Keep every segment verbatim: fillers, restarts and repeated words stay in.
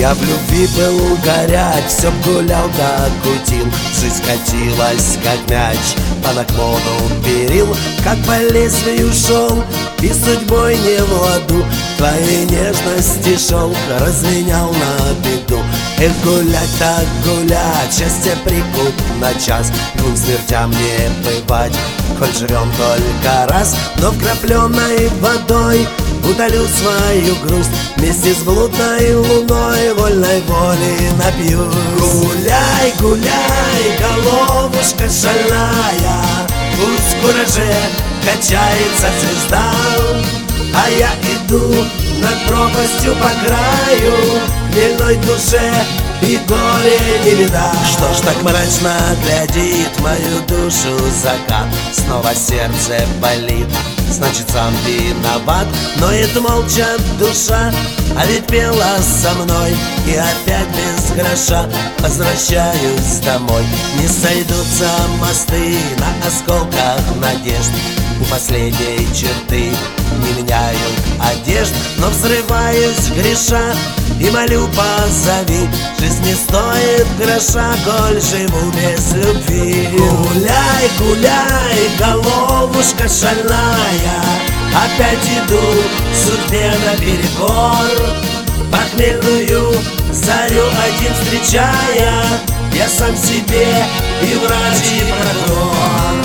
Я в любви был горяч, все гулял да кутил. Жизнь катилась, как мяч, по наклону перил. Как по лезвию шел, и судьбой не в ладу. Твоей нежности шел, разменял на беду. Эх, гулять так гулять, счастье прикуп на час. Двум смертям не бывать, коль живем только раз. Но вкрапленной водой утолю свою грусть, вместе с блудной луной вольной воли напьюсь. Гуляй, гуляй, головушка шальная, пусть в кураже качается звезда, а я иду над пропастью по краю, хмельной душе и горе не беда. Что ж так мрачно глядит в мою душу закат? Снова сердце болит, значит сам виноват. Ноет молча душа, а ведь пела со мной. И опять без гроша возвращаюсь домой. Не сойдутся мосты на осколках надежд, у последней черты не меняют одежд. Но взрываюсь греша и молю, позови. Жизнь не стоит гроша, коль живу без любви. Гуляй, гуляй, головушка шальная, опять иду судьбе наперекор. Похмельную зарю один встречая, я сам себе и врач, и прокурор.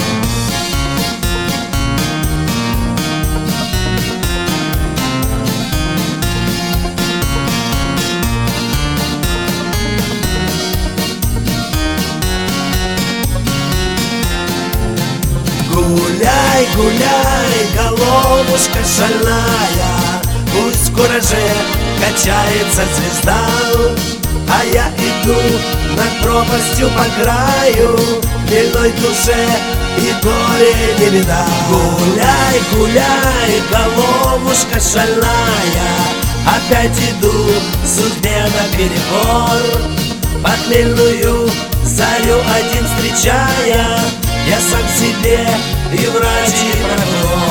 Гуляй, гуляй, головушка шальная, пусть в кураже качается звезда, а я иду над пропастью по краю, хмельной душе и горе не беда. Гуляй, гуляй, головушка шальная, опять иду судьбе наперекор. Похмельную зарю один встречая, я сам себе и врач, и прокурор.